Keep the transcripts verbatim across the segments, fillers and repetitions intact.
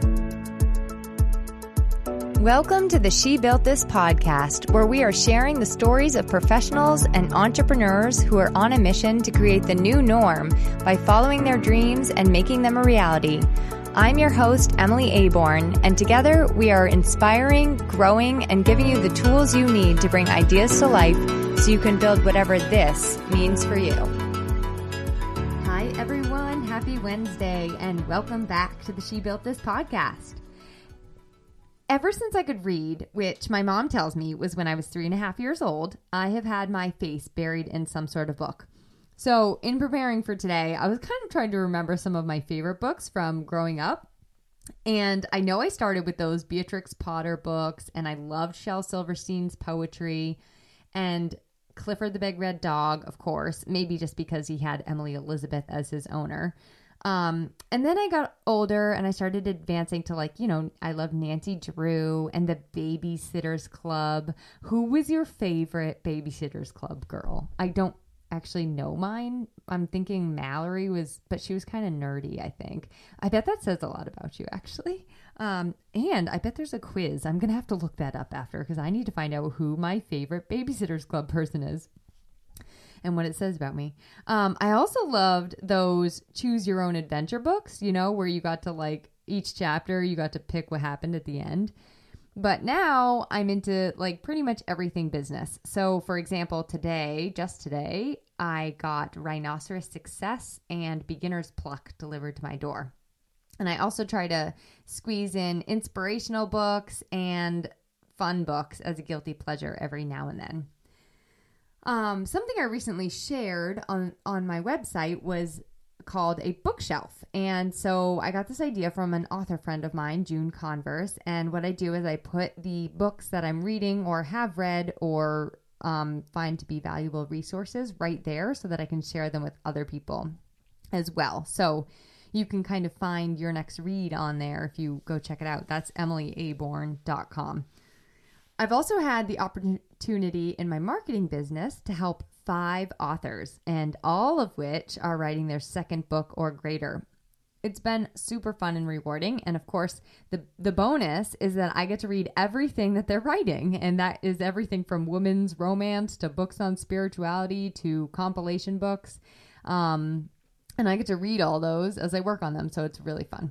Welcome to the She Built This podcast, where we are sharing the stories of professionals and entrepreneurs who are on a mission to create the new norm by following their dreams and making them a reality. I'm your host, Emily Aborn, and together we are inspiring, growing, and giving you the tools you need to bring ideas to life so you can build whatever this means for you. Hi, everyone. Happy Wednesday, and welcome back to the She Built This podcast. Ever since I could read, which my mom tells me was when I was three and a half years old, I have had my face buried in some sort of book. So in preparing for today, I was kind of trying to remember some of my favorite books from growing up. And I know I started with those Beatrix Potter books, and I loved Shel Silverstein's poetry and Clifford the Big Red Dog, of course, maybe just because he had Emily Elizabeth as his owner. Um, and then I got older and I started advancing to, like, you know, I love Nancy Drew and the Babysitters Club. Who was your favorite Babysitters Club girl? I don't actually know mine. I'm thinking Mallory was, but she was kind of nerdy, I think. I bet that says a lot about you, actually. Um, and I bet there's a quiz. I'm going to have to look that up after because I need to find out who my favorite Babysitters Club person is and what it says about me. Um, I also loved those choose your own adventure books, you know, where you got to, like, each chapter, you got to pick what happened at the end. But now I'm into, like, pretty much everything business. So, for example, today, just today, I got Rhinoceros Success and Beginner's Pluck delivered to my door. And I also try to squeeze in inspirational books and fun books as a guilty pleasure every now and then. Um, something I recently shared on, on my website was called a bookshelf. And so I got this idea from an author friend of mine, June Converse. And what I do is I put the books that I'm reading or have read or um, find to be valuable resources right there so that I can share them with other people as well. So you can kind of find your next read on there if you go check it out. That's emily aborn dot com. I've also had the opportunity in my marketing business to help five authors, and all of which are writing their second book or greater. It's been super fun and rewarding. And of course, the, the bonus is that I get to read everything that they're writing. And that is everything from women's romance to books on spirituality to compilation books. Um, and I get to read all those as I work on them. So it's really fun.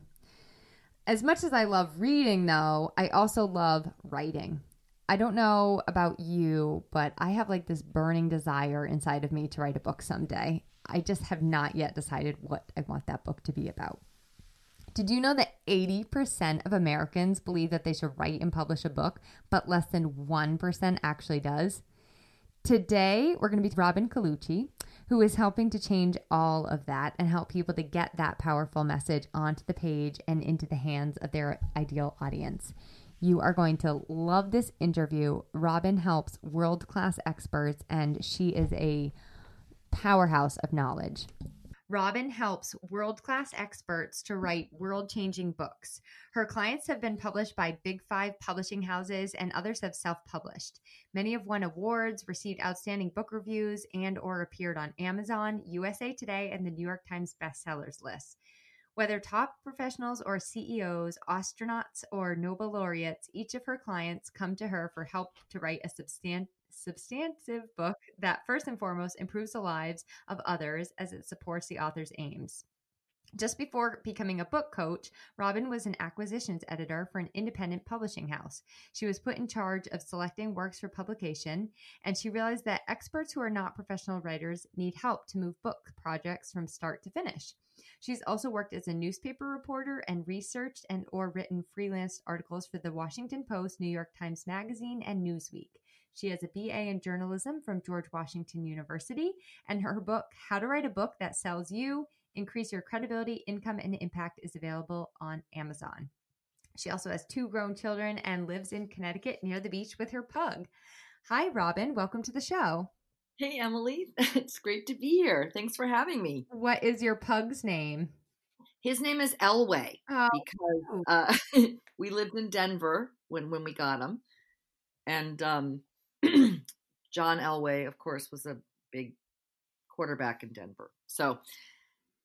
As much as I love reading, though, I also love writing. I don't know about you, but I have, like, this burning desire inside of me to write a book someday. I just have not yet decided what I want that book to be about. Did you know that eighty percent of Americans believe that they should write and publish a book, but less than one percent actually does? Today, we're going to be with Robin Colucci, who is helping to change all of that and help people to get that powerful message onto the page and into the hands of their ideal audience. You are going to love this interview. Robin helps world-class experts, and she is a powerhouse of knowledge. Robin helps world-class experts to write world-changing books. Her clients have been published by Big Five publishing houses, and others have self-published. Many have won awards, received outstanding book reviews, and or appeared on Amazon, U S A Today, and the New York Times bestsellers list. Whether top professionals or C E Os, astronauts or Nobel laureates, each of her clients come to her for help to write a substan- substantive book that first and foremost improves the lives of others as it supports the author's aims. Just before becoming a book coach, Robin was an acquisitions editor for an independent publishing house. She was put in charge of selecting works for publication, and she realized that experts who are not professional writers need help to move book projects from start to finish. She's also worked as a newspaper reporter and researched and or written freelance articles for the Washington Post, New York Times Magazine, and Newsweek. She has a B A in journalism from George Washington University, and her book, How to Write a Book That Sells You, Increase Your Credibility, Income, and Impact, is available on Amazon. She also has two grown children and lives in Connecticut near the beach with her pug. Hi, Robin. Welcome to the show. Hey, Emily. It's great to be here. Thanks for having me. What is your pug's name? His name is Elway oh. because uh, we lived in Denver when, when we got him. And um, John Elway, of course, was a big quarterback in Denver. So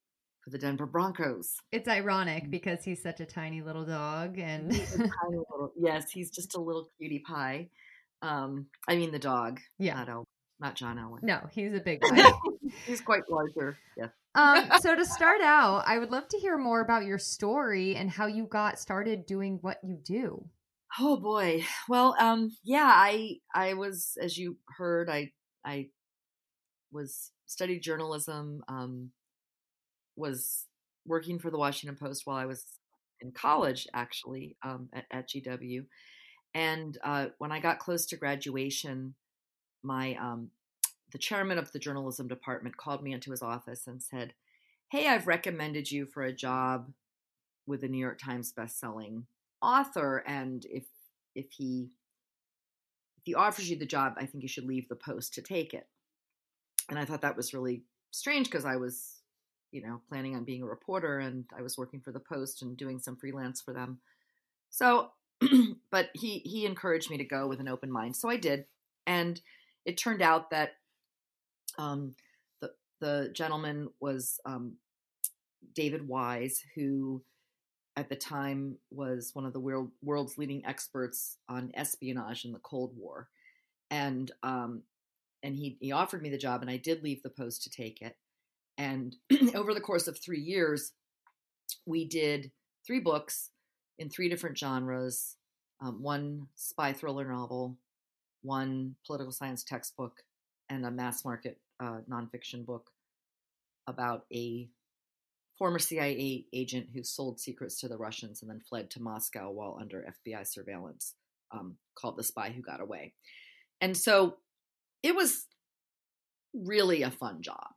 for the Denver Broncos. It's ironic because he's such a tiny little dog, and he's a tiny little, yes, he's just a little cutie pie. Um, I mean the dog, yeah, not El, not John Elway. No, he's a big guy. He's quite larger. Yeah. um, so to start out, I would love to hear more about your story and how you got started doing what you do. Oh boy. Well, um, yeah, I I was, as you heard, I I was studied journalism. Um, was working for the Washington Post while I was in college, actually, um, at, at G W. And uh, when I got close to graduation, my um, the chairman of the journalism department called me into his office and said, "Hey, I've recommended you for a job with a New York Times bestselling author, and if if he if he offers you the job, I think you should leave the Post to take it." And I thought that was really strange because I was, you know, planning on being a reporter, and I was working for the Post and doing some freelance for them. So, but he he encouraged me to go with an open mind, so I did, and it turned out that um, the the gentleman was um, David Wise, who at the time was one of the world, world's leading experts on espionage in the Cold War, and um, and he he offered me the job, and I did leave the Post to take it. And over the course of three years, we did three books in three different genres, um, one spy thriller novel, one political science textbook, and a mass market uh, nonfiction book about a former C I A agent who sold secrets to the Russians and then fled to Moscow while under F B I surveillance, um, called The Spy Who Got Away. And so it was really a fun job.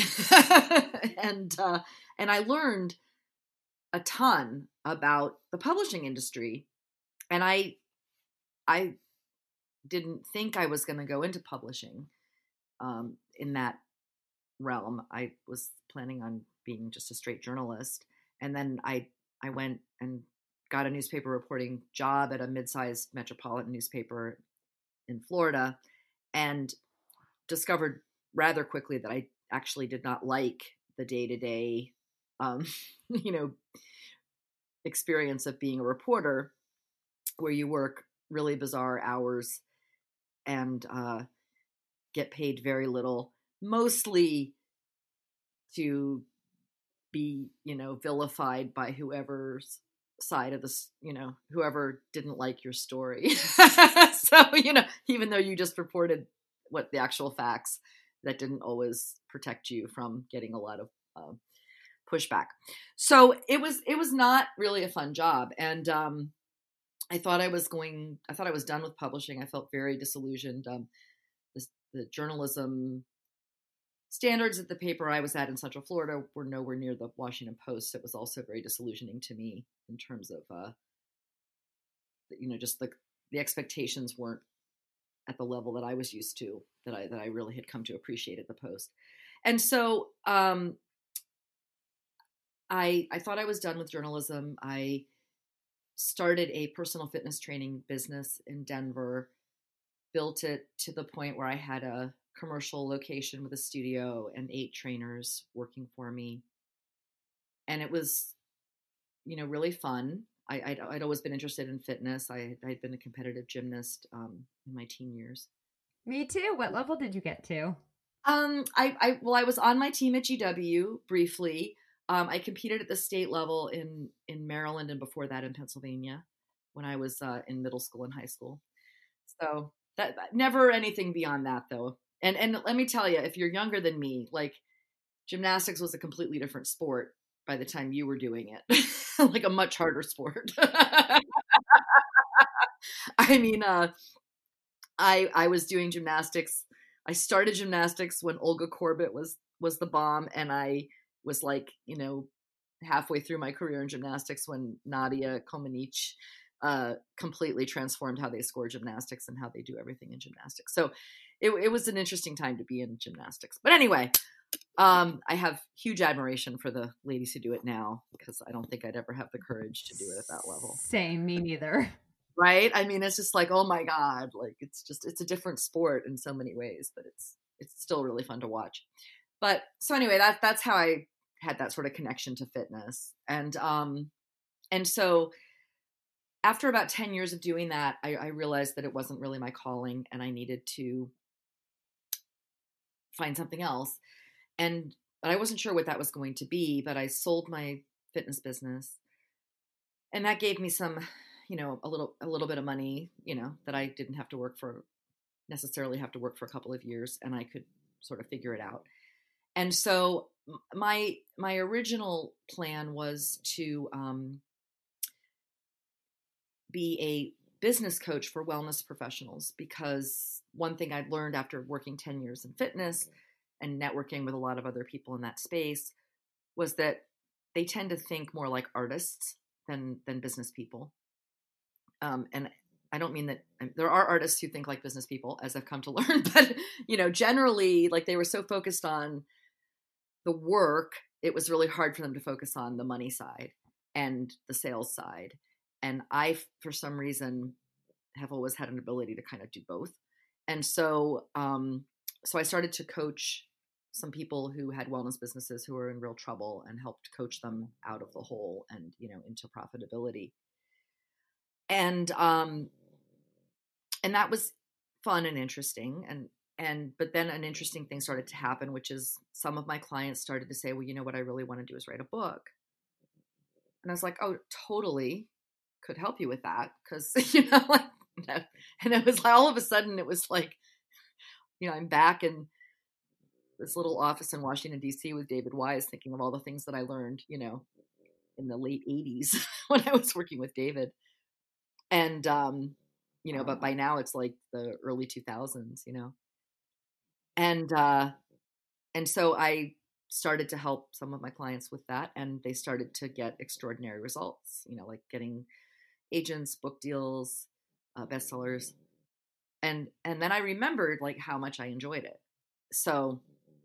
and uh, and I learned a ton about the publishing industry, and I I didn't think I was going to go into publishing um, in that realm. I was planning on being just a straight journalist, and then I I went and got a newspaper reporting job at a mid-sized metropolitan newspaper in Florida, and discovered rather quickly that I actually did not like the day-to-day, um, you know, experience of being a reporter, where you work really bizarre hours and uh, get paid very little, mostly to be, you know, vilified by whoever's side of this, you know, whoever didn't like your story. So, you know, even though you just reported what the actual facts, that didn't always protect you from getting a lot of uh, pushback. So it was, it was not really a fun job. And um, I thought I was going, I thought I was done with publishing. I felt very disillusioned. Um, the, the journalism standards at the paper I was at in Central Florida were nowhere near the Washington Post. It was also very disillusioning to me in terms of, uh, you know, just the, the expectations weren't at the level that I was used to, that I, that I really had come to appreciate at the Post. And so um, I, I thought I was done with journalism. I started a personal fitness training business in Denver, built it to the point where I had a commercial location with a studio and eight trainers working for me. And it was, you know, really fun. I, I'd, I'd always been interested in fitness. I, I'd been a competitive gymnast um, in my teen years. Me too. What level did you get to? Um, I, I well, I was on my team at G W briefly. Um, I competed at the state level in, in Maryland, and before that in Pennsylvania when I was uh, in middle school and high school. So that never anything beyond that, though. And and let me tell you, if you're younger than me, like gymnastics was a completely different sport by the time you were doing it, like a much harder sport. I mean, uh, I I was doing gymnastics. I started gymnastics when Olga Korbut was was the bomb, and I was like, you know, halfway through my career in gymnastics when Nadia Comaneci uh, completely transformed how they score gymnastics and how they do everything in gymnastics. So it, it was an interesting time to be in gymnastics. But anyway, um, I have huge admiration for the ladies who do it now, because I don't think I'd ever have the courage to do it at that level. Same, me neither. Right? I mean, it's just like, oh my God, like it's just, it's a different sport in so many ways, but it's, it's still really fun to watch. But so anyway, that, that's how I had that sort of connection to fitness. And, um, and so after about ten years of doing that, I, I realized that it wasn't really my calling and I needed to find something else. And I wasn't sure what that was going to be, but I sold my fitness business and that gave me some, you know, a little, a little bit of money, you know, that I didn't have to work for, necessarily have to work for a couple of years, and I could sort of figure it out. And so my, my original plan was to, um, be a business coach for wellness professionals, because one thing I'd learned after working ten years in fitness and networking with a lot of other people in that space was that they tend to think more like artists than, than business people. Um, and I don't mean that there are artists who think like business people, as I've come to learn, but, you know, generally, like, they were so focused on the work, it was really hard for them to focus on the money side and the sales side. And I, for some reason, have always had an ability to kind of do both. And so, um, so I started to coach some people who had wellness businesses who were in real trouble, and helped coach them out of the hole and, you know, into profitability. And, um, and that was fun and interesting. And, and, but then an interesting thing started to happen, which is some of my clients started to say, well, you know, what I really want to do is write a book. And I was like, oh, totally could help you with that. Cause you know, like, and it was like, all of a sudden it was like, you know, I'm back in this little office in Washington, D C with David Wise, thinking of all the things that I learned, you know, in the late eighties when I was working with David. And, um, you know, but by now it's like the early two thousands, you know, and, uh, and so I started to help some of my clients with that, and they started to get extraordinary results, you know, like getting agents, book deals, uh, bestsellers. And, and then I remembered like how much I enjoyed it. So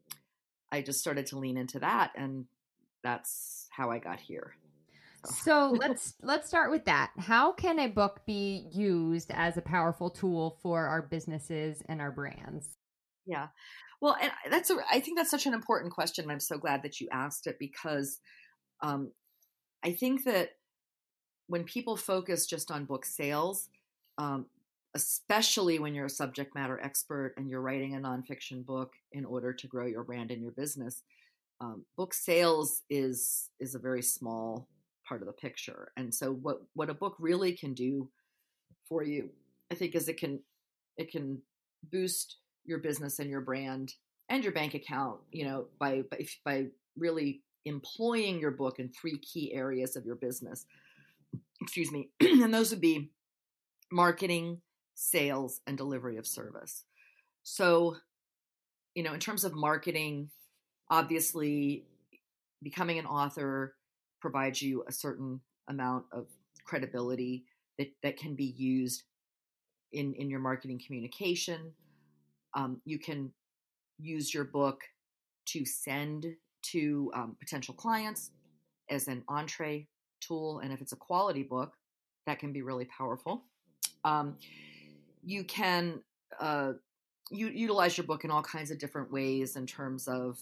I just started to lean into that, and that's how I got here. So, so let's let's start with that. How can a book be used as a powerful tool for our businesses and our brands? Yeah. Well, and that's a, I think that's such an important question. And I'm so glad that you asked it, because um, I think that when people focus just on book sales, um, especially when you're a subject matter expert and you're writing a nonfiction book in order to grow your brand and your business, um, book sales is is a very small part of the picture. And so what what a book really can do for you, I think, is it can it can boost your business and your brand and your bank account, you know, by by, by really employing your book in three key areas of your business. Excuse me. And those would be marketing, sales, and delivery of service. So, you know, in terms of marketing, obviously becoming an author provides you a certain amount of credibility that, that can be used in, in your marketing communication. Um, you can use your book to send to um, potential clients as an entree tool. And if it's a quality book, that can be really powerful. Um, you can uh, you, utilize your book in all kinds of different ways in terms of,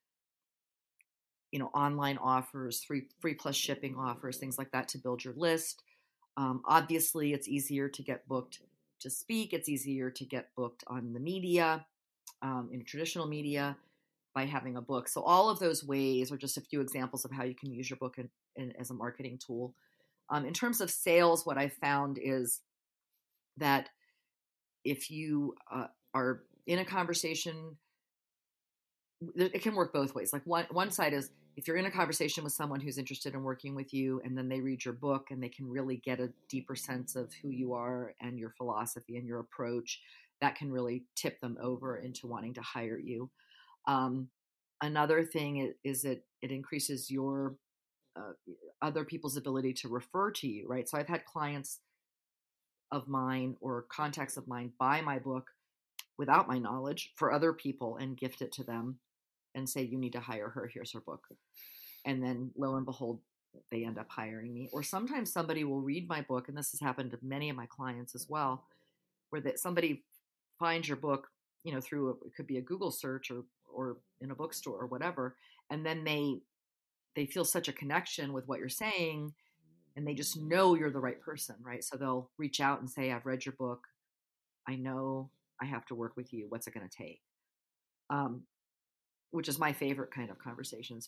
you know, online offers, free, free plus shipping offers, things like that to build your list. Um, obviously, it's easier to get booked to speak. It's easier to get booked on the media, um, in traditional media, by having a book. So all of those ways are just a few examples of how you can use your book in, in, as a marketing tool. Um, in terms of sales, what I found is that if you uh, are in a conversation, it can work both ways. Like one, one side is if you're in a conversation with someone who's interested in working with you, and then they read your book and they can really get a deeper sense of who you are and your philosophy and your approach, that can really tip them over into wanting to hire you. Um, another thing is, is it, it increases your uh, other people's ability to refer to you, right? So I've had clients of mine or contacts of mine buy my book without my knowledge for other people and gift it to them and say, you need to hire her, here's her book. And then lo and behold, they end up hiring me. Or sometimes somebody will read my book, and this has happened to many of my clients as well, where that somebody finds your book, you know, through a, it could be a Google search or or in a bookstore or whatever, and then they they feel such a connection with what you're saying, and they just know you're the right person, right? So they'll reach out and say, I've read your book. I know I have to work with you. What's it going to take? Um, which is my favorite kind of conversations.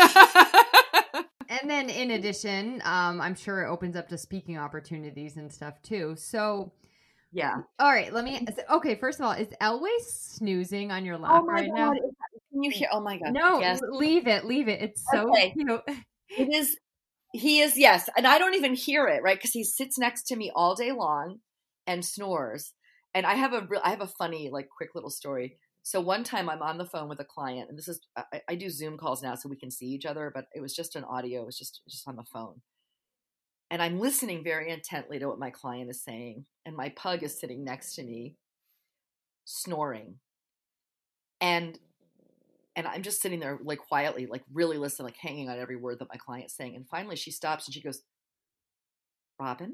And then in addition, um, I'm sure it opens up to speaking opportunities and stuff too. So yeah. All right, let me, okay, first of all, is Elway snoozing on your lap oh my right God. now? Can you hear? Oh my God. No, yes. leave it, leave it. It's so okay. cute. It is, he is, yes. And I don't even hear it, right? Because he sits next to me all day long and snores. And I have a real, I have a funny, like, quick little story. So one time I'm on the phone with a client, and this is, I, I do Zoom calls now so we can see each other, but it was just an audio. It was just, just on the phone. And I'm listening very intently to what my client is saying. And my pug is sitting next to me, snoring. And, and I'm just sitting there, like, quietly, like, really listening, like, hanging on every word that my client's saying. And finally she stops and she goes, Robin?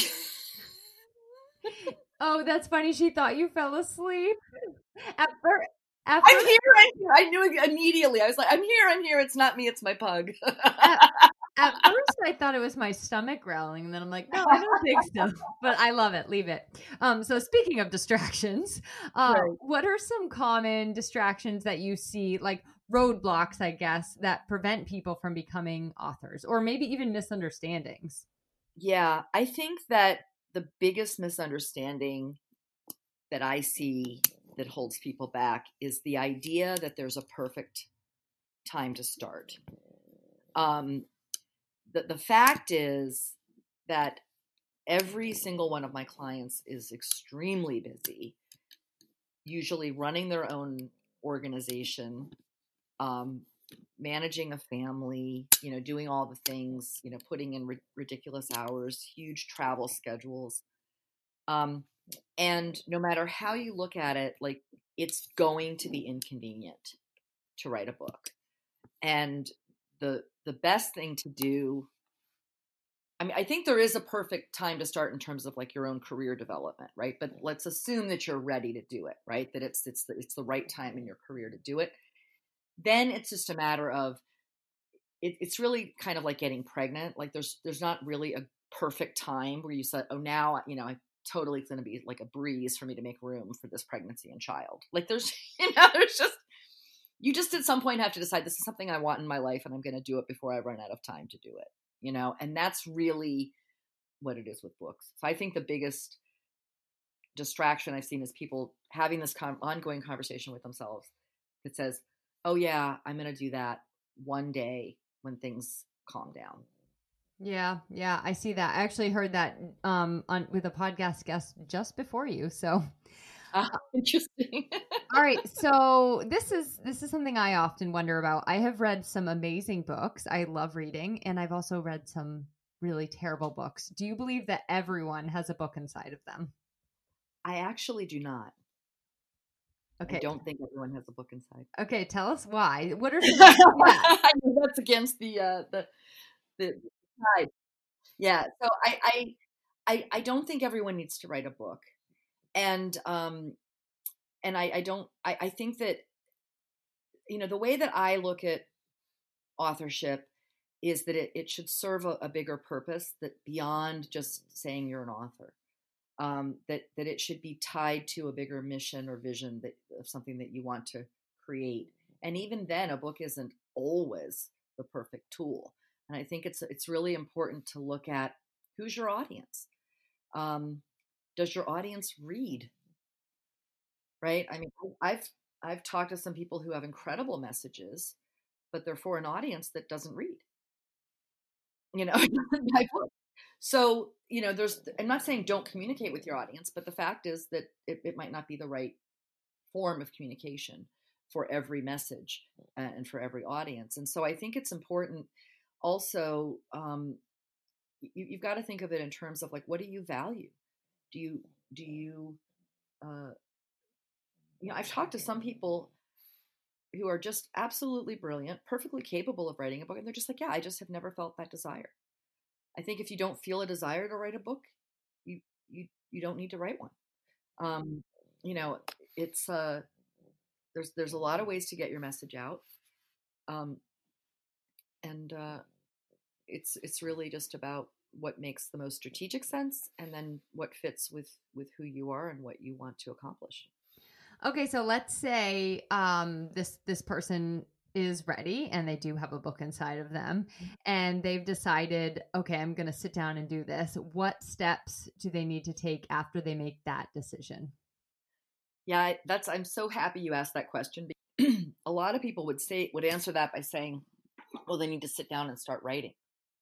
Oh, that's funny. She thought you fell asleep. At first, at I'm first, here, I'm here. I knew it immediately. I was like, I'm here, I'm here. It's not me, it's my pug. at, at first I thought it was my stomach growling, and then I'm like, no, I don't think so. But I love it. Leave it. Um, so speaking of distractions, uh, Right. what are some common distractions that you see, like roadblocks, I guess, that prevent people from becoming authors, or maybe even misunderstandings? Yeah, I think that the biggest misunderstanding that I see that holds people back is the idea that there's a perfect time to start. Um, the, the fact is that every single one of my clients is extremely busy, usually running their own organization, um, managing a family, you know, doing all the things, you know, putting in ri- ridiculous hours, huge travel schedules. Um, and no matter how you look at it, like, it's going to be inconvenient to write a book. And the the best thing to do, I mean, I think there is a perfect time to start in terms of, like, your own career development, right? But let's assume that you're ready to do it, right? That it's it's the, it's the right time in your career to do it. Then it's just a matter of, it, it's really kind of like getting pregnant. Like, there's there's not really a perfect time where you said, oh, now, you know, I totally, it's going to be like a breeze for me to make room for this pregnancy and child. Like, there's, you know, there's just, you just at some point have to decide, this is something I want in my life, and I'm going to do it before I run out of time to do it, you know? And that's really what it is with books. So I think the biggest distraction I've seen is people having this con- ongoing conversation with themselves that says, oh yeah, I'm going to do that one day when things calm down. Yeah, yeah, I see that. I actually heard that um, on with a podcast guest just before you. So, uh, interesting. All right, so this is this is something I often wonder about. I have read some amazing books. I love reading, and I've also read some really terrible books. Do you believe that everyone has a book inside of them? I actually do not. Okay. I don't think everyone has a book inside. Okay, tell us why. What are some? Yeah. I know that's against the uh, the the side. Yeah. So I, I I I don't think everyone needs to write a book, and um and I I don't I I think that, you know, the way that I look at authorship is that it, it should serve a, a bigger purpose, that beyond just saying you're an author, um, that that it should be tied to a bigger mission or vision that of something that you want to create. And even then, a book isn't always the perfect tool. And I think it's it's really important to look at, who's your audience. Um, does your audience read? Right? I mean, I've I've talked to some people who have incredible messages, but they're for an audience that doesn't read. You know, so, you know, there's, I'm not saying don't communicate with your audience, but the fact is that it, it might not be the right form of communication for every message and for every audience. And so I think it's important also, um, you, you've got to think of it in terms of, like, what do you value? Do you, do you, uh, you know, I've talked to some people who are just absolutely brilliant, perfectly capable of writing a book, and they're just like, yeah, I just have never felt that desire. I think if you don't feel a desire to write a book, you you you don't need to write one. Um, you know, it's uh, there's there's a lot of ways to get your message out. Um, and uh, it's it's really just about what makes the most strategic sense, and then what fits with with who you are and what you want to accomplish. Okay, so let's say um, this this person is ready and they do have a book inside of them, and they've decided, okay, I'm going to sit down and do this. What steps do they need to take after they make that decision? Yeah, that's I'm so happy you asked that question. A lot of people would say would answer that by saying, well, they need to sit down and start writing.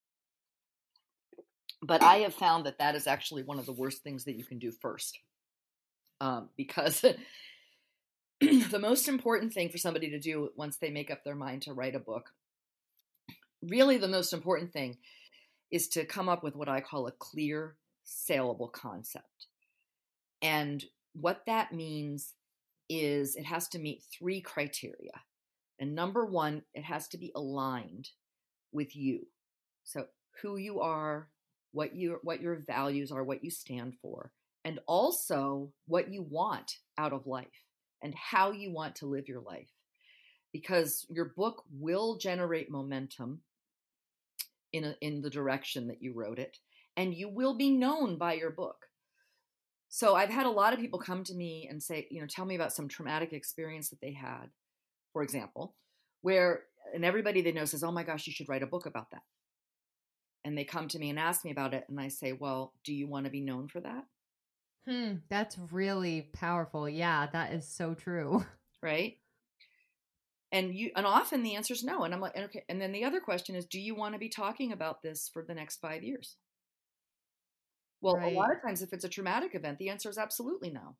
But I have found that that is actually one of the worst things that you can do first, um, because the most important thing for somebody to do once they make up their mind to write a book, really the most important thing, is to come up with what I call a clear, saleable concept. And what that means is it has to meet three criteria. And number one, it has to be aligned with you. So who you are, what you what your values are, what you stand for, and also what you want out of life and how you want to live your life. Because your book will generate momentum in a, in the direction that you wrote it, and you will be known by your book. So I've had a lot of people come to me and say, you know, tell me about some traumatic experience that they had, for example, where, and everybody they know says, oh my gosh, you should write a book about that. And they come to me and ask me about it. And I say, well, do you want to be known for that? Hmm, that's really powerful. Yeah, that is so true. Right. And you, and often the answer is no. And I'm like, okay. And then the other question is, do you want to be talking about this for the next five years? Well, right. A lot of times if it's a traumatic event, the answer is absolutely no.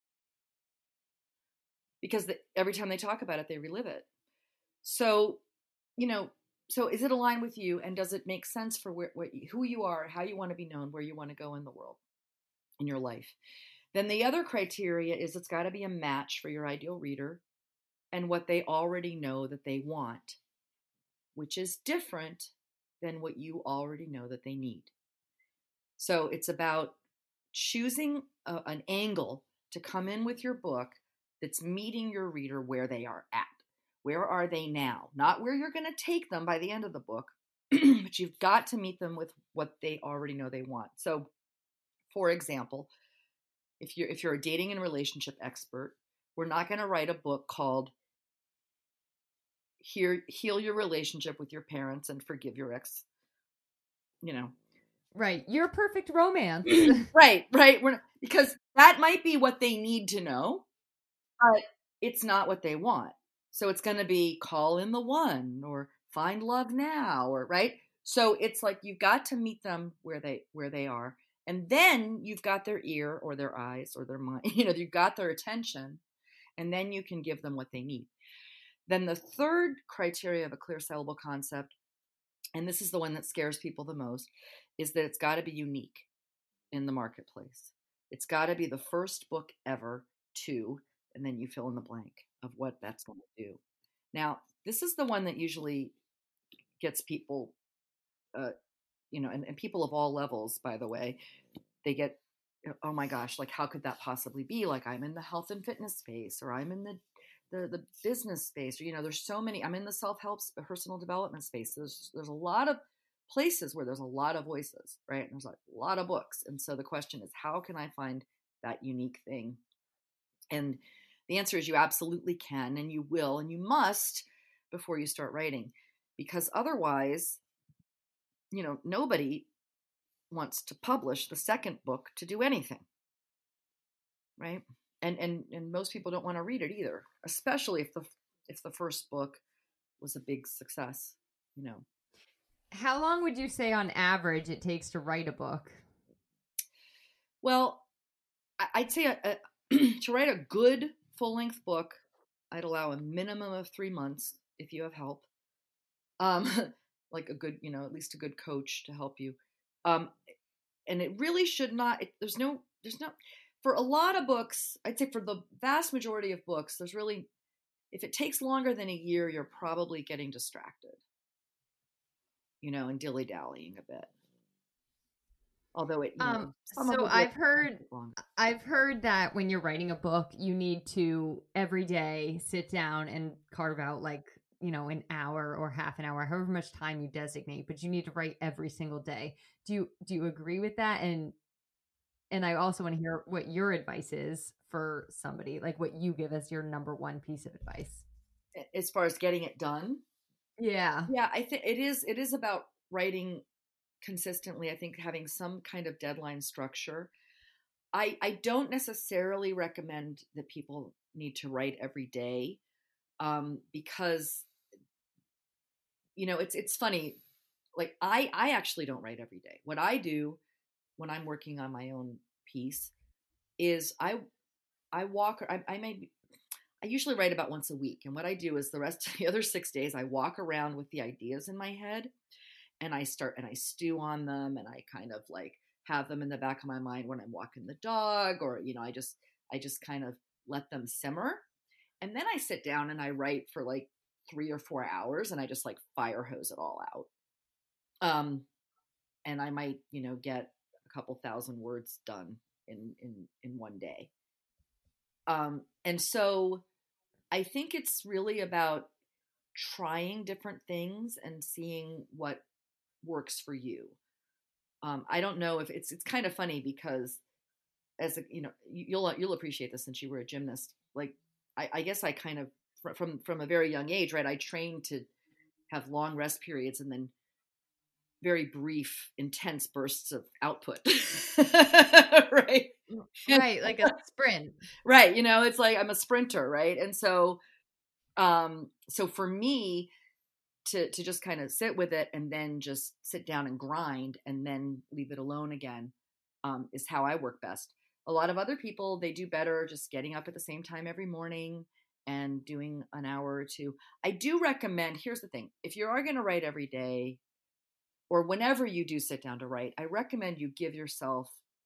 Because the, every time they talk about it, they relive it. So, you know, so is it aligned with you, and does it make sense for where, what, who you are, how you want to be known, where you want to go in the world, in your life? Then the other criteria is it's got to be a match for your ideal reader and what they already know that they want, which is different than what you already know that they need. So it's about choosing a, an angle to come in with your book that's meeting your reader where they are at. Where are they now? Not where you're going to take them by the end of the book, but you've got to meet them with what they already know they want. So, for example, if you're if you're a dating and relationship expert, we're not going to write a book called Heal, Heal Your Relationship with Your Parents and Forgive Your Ex, you know. Right. Your perfect romance. right, right. We're not, because that might be what they need to know, but it's not what they want. So it's going to be Call in the One or Find Love Now, or right. So it's like you've got to meet them where they where they are, and then you've got their ear or their eyes or their mind. You know, you've got their attention, and then you can give them what they need. Then the third criteria of a clear, sellable concept, and this is the one that scares people the most, is that it's got to be unique in the marketplace. It's got to be the first book ever to, and then you fill in the blank of what that's going to do. Now, this is the one that usually gets people, uh, you know, and, and people of all levels, by the way, they get, oh my gosh, like how could that possibly be? Like I'm in the health and fitness space, or I'm in the the, the business space, or, you know, there's so many, I'm in the self-help, personal development space. There's, there's a lot of places where there's a lot of voices, right? And there's like a lot of books. And so the question is, how can I find that unique thing? And the answer is you absolutely can, and you will, and you must before you start writing, because otherwise, you know, nobody wants to publish the second book to do anything, right? And and and most people don't want to read it either, especially if the if the first book was a big success, you know. How long would you say on average it takes to write a book? Well, I'd say a, a, to write a good full-length book, I'd allow a minimum of three months if you have help. Um, like a good, you know, at least a good coach to help you. Um, and it really should not, it, there's no, there's no, for a lot of books, I'd say for the vast majority of books, there's really, if it takes longer than a year, you're probably getting distracted, you know, and dilly-dallying a bit. Although it, you know, um, so I've heard, I've heard that when you're writing a book, you need to every day sit down and carve out like you know, an hour or half an hour, however much time you designate, but you need to write every single day. Do you, do you agree with that? And, and I also want to hear what your advice is for somebody, like what you give as your number one piece of advice. As far as getting it done. Yeah. Yeah. I think it is, it is about writing consistently. I think having some kind of deadline structure. I, I don't necessarily recommend that people need to write every day, um, because, you know, it's, it's funny. Like I, I actually don't write every day. What I do when I'm working on my own piece is I, I walk, I, I may, I usually write about once a week. And what I do is the rest of the other six days, I walk around with the ideas in my head and I start and I stew on them and I kind of like have them in the back of my mind when I'm walking the dog, or, you know, I just, I just kind of let them simmer. And then I sit down and I write for like three or four hours and I just like fire hose it all out. Um, and I might, you know, get a couple thousand words done in, in, in one day. Um, and so I think it's really about trying different things and seeing what works for you. Um, I don't know if it's, it's kind of funny because as a, you know, you'll, you'll appreciate this since you were a gymnast. Like, I, I guess I kind of, from, from a very young age, right, I trained to have long rest periods and then very brief, intense bursts of output. Right. Right. Like a sprint. Right. You know, it's like, I'm a sprinter. Right. And so, um, so for me to, to just kind of sit with it and then just sit down and grind and then leave it alone again, um, is how I work best. A lot of other people, they do better just getting up at the same time every morning and doing an hour or two. I do recommend, here's the thing, if you are going to write every day or whenever you do sit down to write, I recommend you give yourself,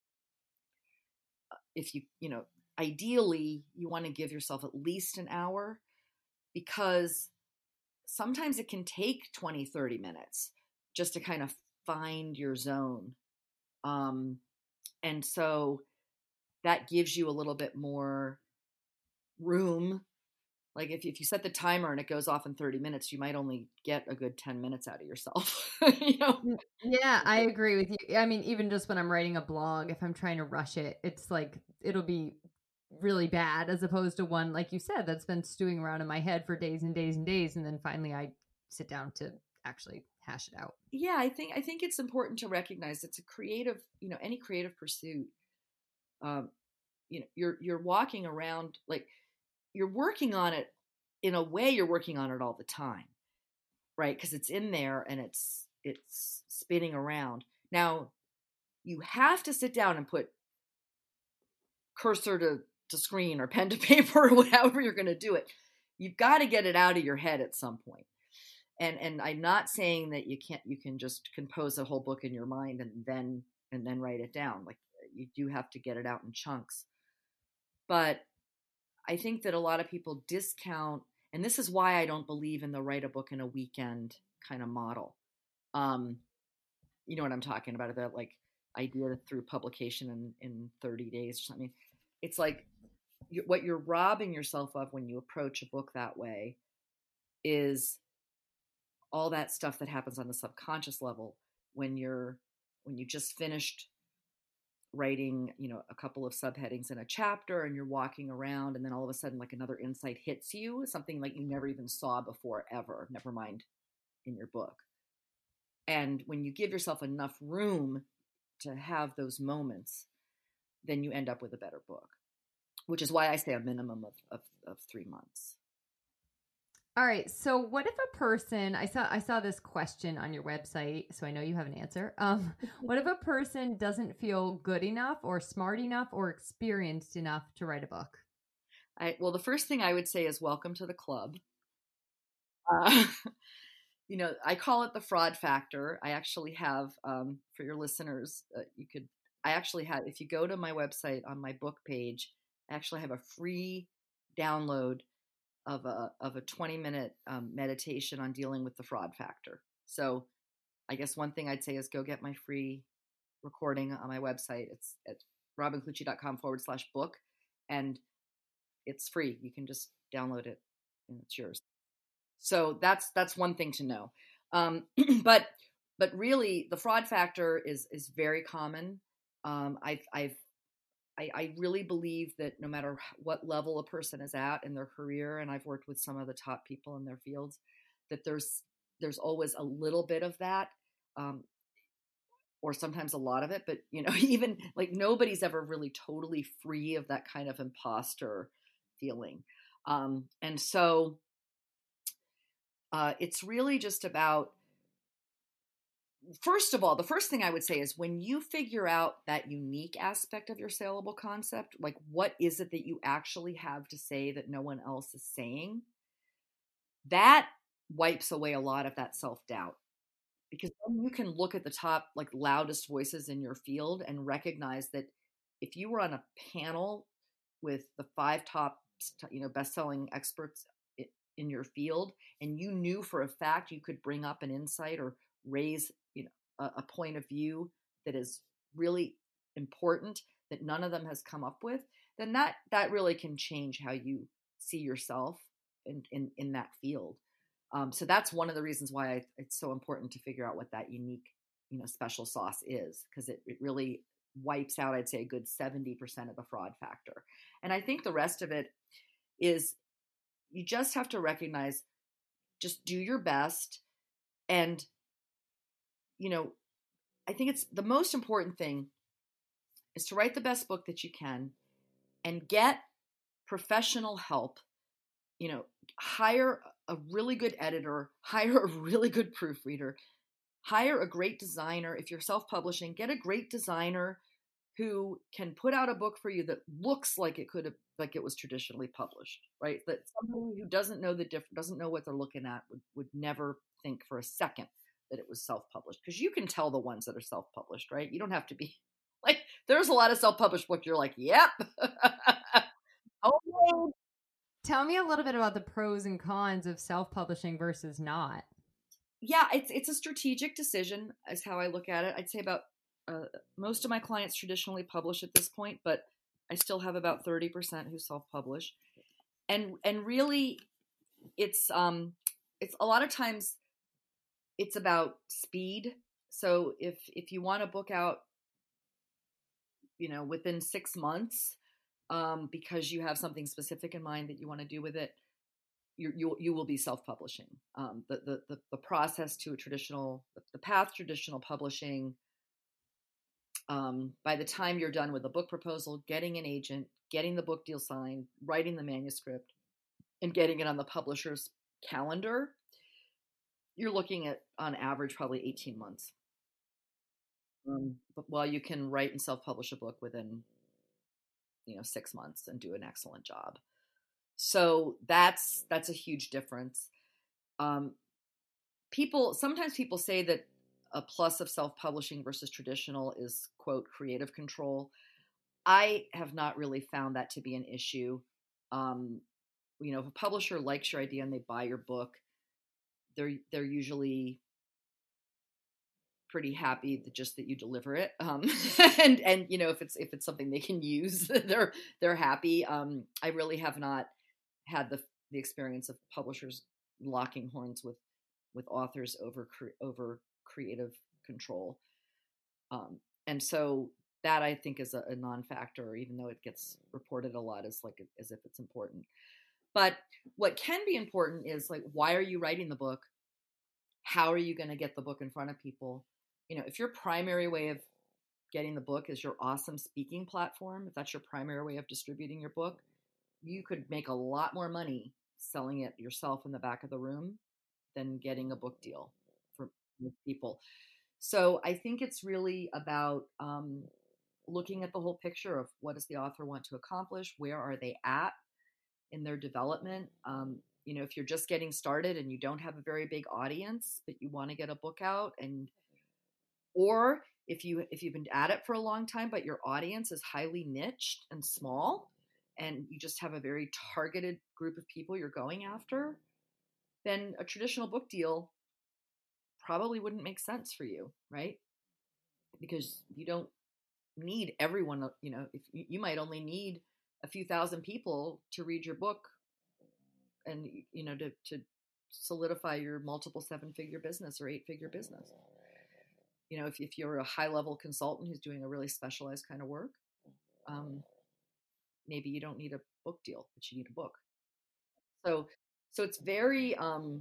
if you, you know, ideally you want to give yourself at least an hour, because sometimes it can take twenty, thirty minutes just to kind of find your zone. Um, and so that gives you a little bit more room. Like if, if you set the timer and it goes off in thirty minutes, you might only get a good ten minutes out of yourself. You know? Yeah, I agree with you. I mean, even just when I'm writing a blog, if I'm trying to rush it, it's like, it'll be really bad as opposed to one, like you said, that's been stewing around in my head for days and days and days. And then finally I sit down to actually hash it out. Yeah, I think, I think it's important to recognize it's a creative, you know, any creative pursuit. Um, you know, you're, you're walking around, like you're working on it in a way, you're working on it all the time, right? Because it's in there and it's, it's spinning around. Now you have to sit down and put cursor to, to screen or pen to paper or whatever you're going to do it. You've got to get it out of your head at some point. And, and I'm not saying that you can't, you can just compose a whole book in your mind and then, and then write it down. Like you do have to get it out in chunks. But I think that a lot of people discount, and this is why I don't believe in the write a book in a weekend kind of model. Um, you know what I'm talking about, that like idea through publication in, in thirty days or something. It's like you, what you're robbing yourself of when you approach a book that way is all that stuff that happens on the subconscious level when you're, when you just finished writing, you know, a couple of subheadings in a chapter and you're walking around and then all of a sudden like another insight hits you, something like you never even saw before ever, never mind in your book. And when you give yourself enough room to have those moments, then you end up with a better book, which is why I say a minimum of, of, of three months. All right. So what if a person, I saw, I saw this question on your website, so I know you have an answer. Um, what if a person doesn't feel good enough or smart enough or experienced enough to write a book? I, well, the first thing I would say is welcome to the club. Uh, you know, I call it the fraud factor. I actually have, um, for your listeners, uh, you could, I actually have, if you go to my website on my book page, I actually have a free download of a of a twenty minute um, meditation on dealing with the fraud factor. So I guess one thing I'd say is go get my free recording on my website. It's at robinclucci.com forward slash book. And it's free. You can just download it and it's yours. So that's that's one thing to know. Um, but but really, the fraud factor is is very common. Um, I've I've I, I really believe that no matter what level a person is at in their career, and I've worked with some of the top people in their fields, that there's there's always a little bit of that, um, or sometimes a lot of it. But you know, even like nobody's ever really totally free of that kind of imposter feeling, um, and so uh, it's really just about. First of all, the first thing I would say is when you figure out that unique aspect of your saleable concept, like what is it that you actually have to say that no one else is saying, that wipes away a lot of that self-doubt. Because then you can look at the top, like loudest voices in your field and recognize that if you were on a panel with the five top, you know, best-selling experts in your field, and you knew for a fact you could bring up an insight or raise, you know, a, a point of view that is really important that none of them has come up with, then that that really can change how you see yourself in in, in that field. Um, so that's one of the reasons why I, it's so important to figure out what that unique, you know, special sauce is, because it, it really wipes out, I'd say, a good seventy percent of the fraud factor. And I think the rest of it is you just have to recognize, just do your best. And, you know, I think it's the most important thing is to write the best book that you can and get professional help. You know, hire a really good editor, hire a really good proofreader, hire a great designer. If you're self-publishing, get a great designer who can put out a book for you that looks like it could have, like it was traditionally published, right? That somebody who doesn't know the difference, doesn't know what they're looking at, would, would never think for a second that it was self-published. Because you can tell the ones that are self-published, right? You don't have to be like, there's a lot of self-published books. You're like, yep. Oh, no. Tell me a little bit about the pros and cons of self-publishing versus not. Yeah, it's it's a strategic decision is how I look at it. I'd say about uh, most of my clients traditionally publish at this point, but I still have about thirty percent who self-publish. And and really it's um it's a lot of times it's about speed. So if if you want to book out, you know, within six months, um, because you have something specific in mind that you want to do with it, you you you will be self-publishing. Um, the, the the the process to a traditional, the path traditional publishing. Um, by the time you're done with the book proposal, getting an agent, getting the book deal signed, writing the manuscript, and getting it on the publisher's calendar, you're looking at on average probably eighteen months. Um, but while you can write and self-publish a book within, you know, six months and do an excellent job. So that's that's a huge difference. Um, people sometimes people say that a plus of self-publishing versus traditional is, quote, creative control. I have not really found that to be an issue. Um, you know, if a publisher likes your idea and they buy your book, they're they're usually pretty happy that just that you deliver it. Um, and and you know, if it's if it's something they can use, they're they're happy. Um, I really have not had the the experience of publishers locking horns with with authors over over creative control. Um, and so that I think is a, a non-factor, even though it gets reported a lot as like as if it's important. But what can be important is like, why are you writing the book? How are you going to get the book in front of people? You know, if your primary way of getting the book is your awesome speaking platform, if that's your primary way of distributing your book, you could make a lot more money selling it yourself in the back of the room than getting a book deal for people. So I think it's really about um, looking at the whole picture of what does the author want to accomplish? Where are they at in their development? Um, you know, if you're just getting started and you don't have a very big audience, but you want to get a book out, and or if you if you've been at it for a long time, but your audience is highly niched and small, and you just have a very targeted group of people you're going after, then a traditional book deal probably wouldn't make sense for you, right? Because you don't need everyone, you know, if you, you might only need a few thousand people to read your book and, you know, to, to solidify your multiple seven figure business or eight figure business. You know, if, if you're a high level consultant who's doing a really specialized kind of work, um, maybe you don't need a book deal, but you need a book. So, so it's very um,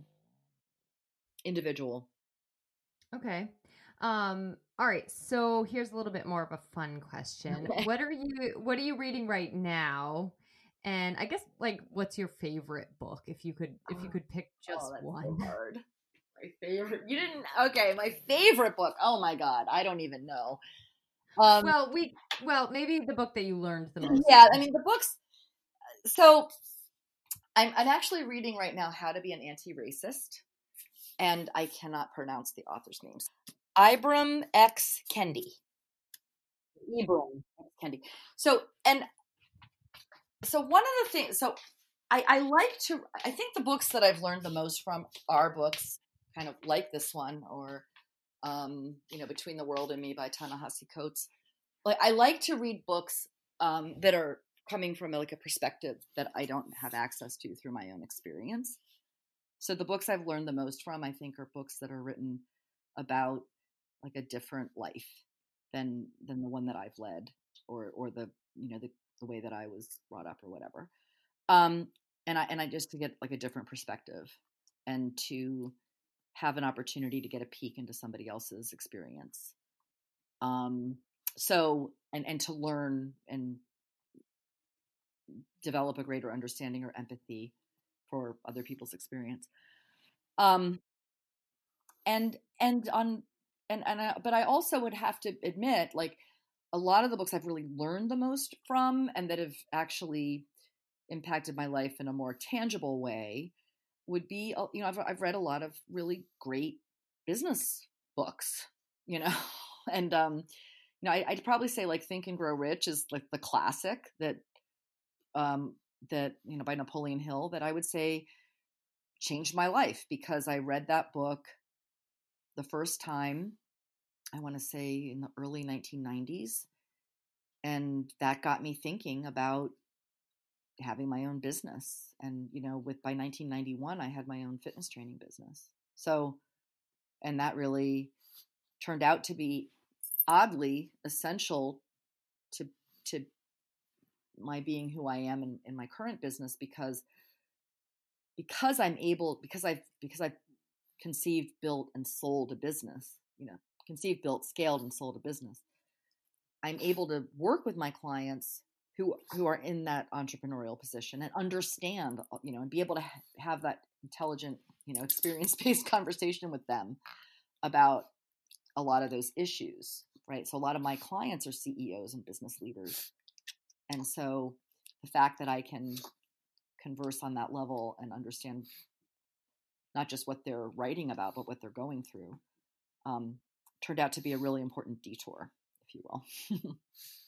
individual. Okay. Um, all right. So here's a little bit more of a fun question. Okay. What are you what are you reading right now? And I guess like what's your favorite book if you could if you could pick just oh, that's one? so hard. My favorite. You didn't. Okay, my favorite book. Oh my God, I don't even know. Um, well, we well maybe the book that you learned the most. Yeah, I mean the books. So I'm I'm actually reading right now How to Be an Anti-Racist, and I cannot pronounce the author's names. Ibram X. Kendi. Ibram X. Kendi. So and so one of the things. So I, I like to. I think the books that I've learned the most from are books kind of like this one, or um, you know, Between the World and Me by Ta-Nehisi Coates. Like I like to read books um, that are coming from like a perspective that I don't have access to through my own experience. So the books I've learned the most from, I think, are books that are written about like a different life than than the one that I've led, or or the you know the, the way that I was brought up or whatever. Um, and I and I just to get like a different perspective and to have an opportunity to get a peek into somebody else's experience. Um, so and and to learn and develop a greater understanding or empathy for other people's experience. Um, and and on and and I, but I also would have to admit, like a lot of the books I've really learned the most from, and that have actually impacted my life in a more tangible way, would be you know I've I've read a lot of really great business books, you know, and um, you know I, I'd probably say like Think and Grow Rich is like the classic that um that you know by Napoleon Hill that I would say changed my life, because I read that book the first time, I want to say in the early nineteen nineties. And that got me thinking about having my own business. And, you know, with by nineteen ninety-one, I had my own fitness training business. So, and that really turned out to be oddly essential to, to my being who I am in, in my current business, because, because I'm able, because I've, because I've conceived, built, and sold a business, you know, conceived, built, scaled, and sold a business. I'm able to work with my clients who who are in that entrepreneurial position and understand, you know, and be able to ha- have that intelligent, you know, experience-based conversation with them about a lot of those issues, right? So a lot of my clients are C E Os and business leaders. And so the fact that I can converse on that level and understand not just what they're writing about, but what they're going through, um, turned out to be a really important detour, if you will.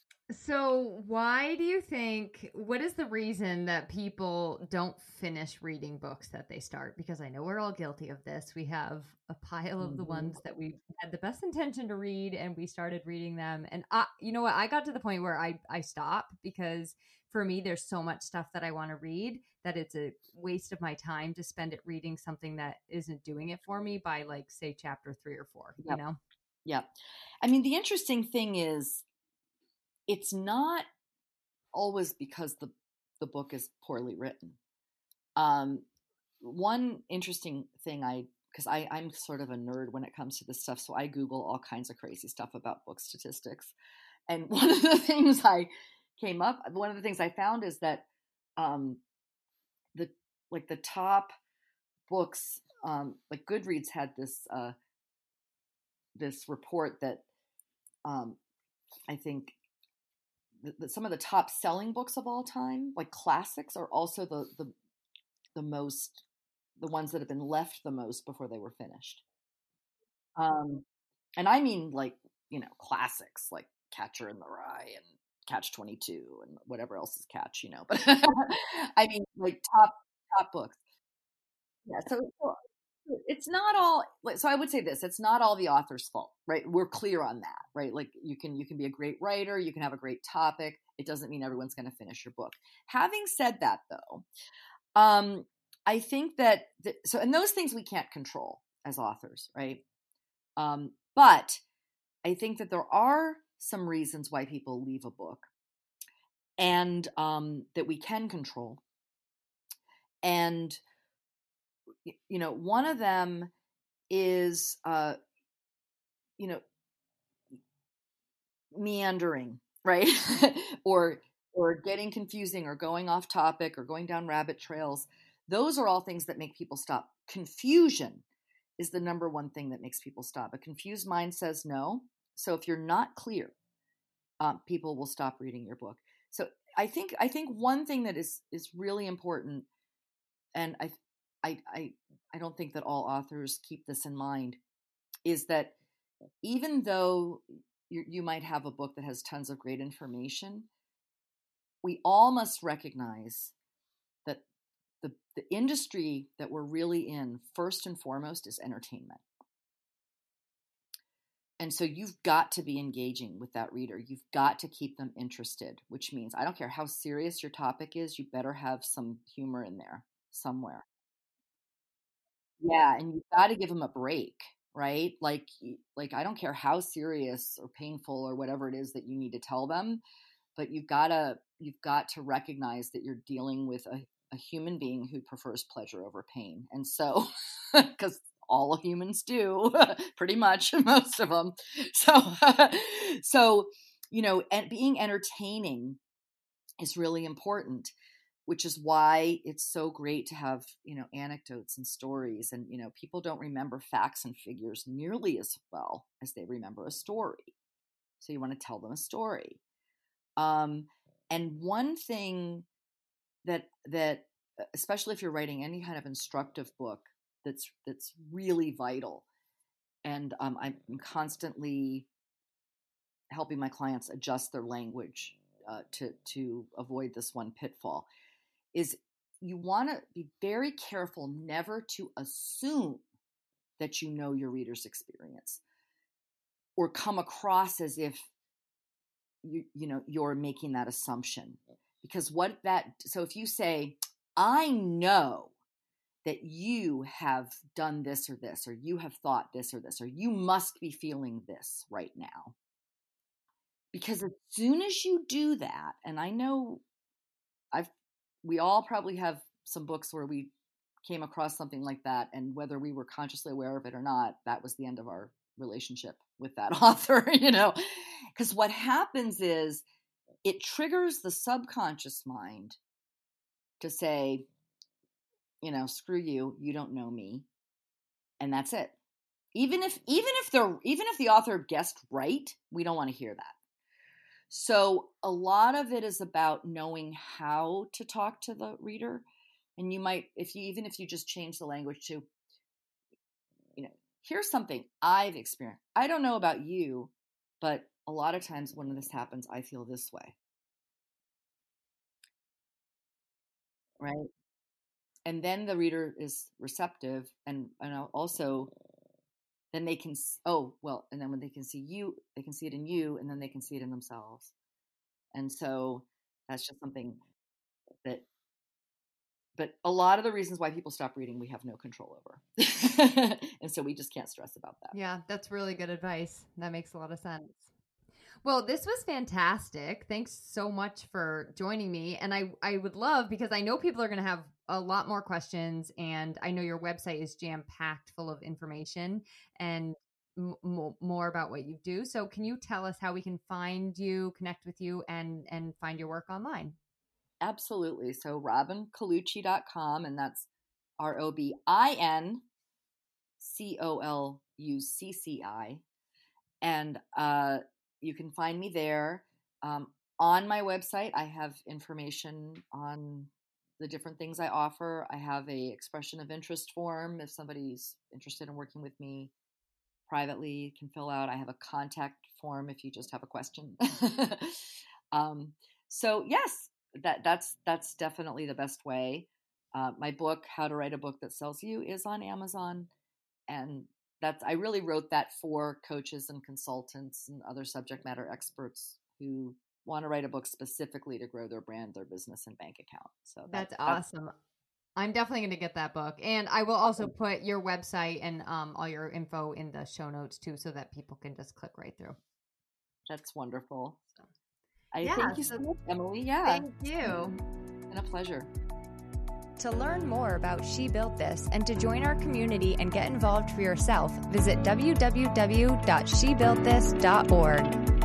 So, why do you think, what is the reason that people don't finish reading books that they start? Because I know we're all guilty of this. We have a pile of the Mm-hmm. ones that we had the best intention to read, and we started reading them. And I, you know what? I got to the point where I, I stopped, because for me, there's so much stuff that I want to read that it's a waste of my time to spend it reading something that isn't doing it for me by, like, say, chapter three or four, Yep. you know? Yeah. I mean, the interesting thing is, it's not always because the, the book is poorly written. Um, one interesting thing I, because I I'm sort of a nerd when it comes to this stuff, so I Google all kinds of crazy stuff about book statistics. And one of the things I came up, one of the things I found is that um, the like the top books, um, like Goodreads had this uh, this report that um, I think the, the, some of the top selling books of all time, like classics, are also the the the most the ones that have been left the most before they were finished. Um, and I mean like you know classics like Catcher in the Rye and Catch twenty-two and whatever else is Catch, you know. But I mean like top top books. Yeah, so, so it's not all like, so I would say this, it's not all the author's fault, right? We're clear on that, right? Like you can you can be a great writer, you can have a great topic. It doesn't mean everyone's going to finish your book. Having said that though, um I think that, th- so, and those things we can't control as authors, right? Um, but I think that there are some reasons why people leave a book, and um, that we can control. And, you know, one of them is, uh, you know, meandering, right? or or getting confusing or going off topic or going down rabbit trails. Those are all things that make people stop. Confusion is the number one thing that makes people stop. A confused mind says no. So if you're not clear, um, people will stop reading your book. So I think I think one thing that is is really important, and I I I, I don't think that all authors keep this in mind, is that even though you, you might have a book that has tons of great information, we all must recognize that the, the industry that we're really in, first and foremost, is entertainment. And so you've got to be engaging with that reader. You've got to keep them interested, which means I don't care how serious your topic is, you better have some humor in there somewhere. Yeah, and you've got to give them a break, right? Like, like I don't care how serious or painful or whatever it is that you need to tell them, but you've got to you've got to recognize that you're dealing with a, a human being who prefers pleasure over pain. And so, because all humans do, pretty much most of them. So, so you know, and being entertaining is really important, which is why it's so great to have, you know, anecdotes and stories. And, you know, people don't remember facts and figures nearly as well as they remember a story. So you want to tell them a story. Um, and one thing that, that, especially if you're writing any kind of instructive book, that's, that's really vital. And um, I'm constantly helping my clients adjust their language uh, to, to avoid this one pitfall, is you want to be very careful never to assume that you know your reader's experience or come across as if you you know you're making that assumption. Because what that so if you say, I know that you have done this or this, or you have thought this or this, or you must be feeling this right now. Because as soon as you do that, and I know I've we all probably have some books where we came across something like that, and whether we were consciously aware of it or not, that was the end of our relationship with that author, you know. Because what happens is it triggers the subconscious mind to say, you know, screw you, you don't know me, and that's it. Even if even if they're even if the author guessed right, we don't want to hear that. So a lot of it is about knowing how to talk to the reader. And you might, if you, even if you just change the language to, you know, here's something I've experienced. I don't know about you, but a lot of times when this happens, I feel this way. Right. And then the reader is receptive, and, and also then they can, oh, well, and then when they can see you, they can see it in you, and then they can see it in themselves. And so that's just something that, but a lot of the reasons why people stop reading, we have no control over. And so we just can't stress about that. Yeah, that's really good advice. That makes a lot of sense. Well, this was fantastic. Thanks so much for joining me. And I, I would love, because I know people are going to have a lot more questions, and I know your website is jam-packed full of information and m- m- more about what you do. So can you tell us how we can find you, connect with you, and, and find your work online? Absolutely. So robin colucci dot com, and that's R O B I N C O L U C C I. And uh, you can find me there. Um, on my website, I have information on the different things I offer. I have a expression of interest form if somebody's interested in working with me privately, you can fill out. I have a contact form if you just have a question. um, so yes, that that's that's definitely the best way. Uh, my book, How to Write a Book That Sells You, is on Amazon, and that's I really wrote that for coaches and consultants and other subject matter experts who want to write a book specifically to grow their brand, their business, and bank account. So that, That's awesome. I'm definitely going to get that book. And I will also put your website and um, all your info in the show notes too, so that people can just click right through. That's wonderful. So, I yeah, thank you so much, Emily. Yeah. Thank you. It's been a pleasure. To learn more about She Built This and to join our community and get involved for yourself, visit w w w dot she built this dot org.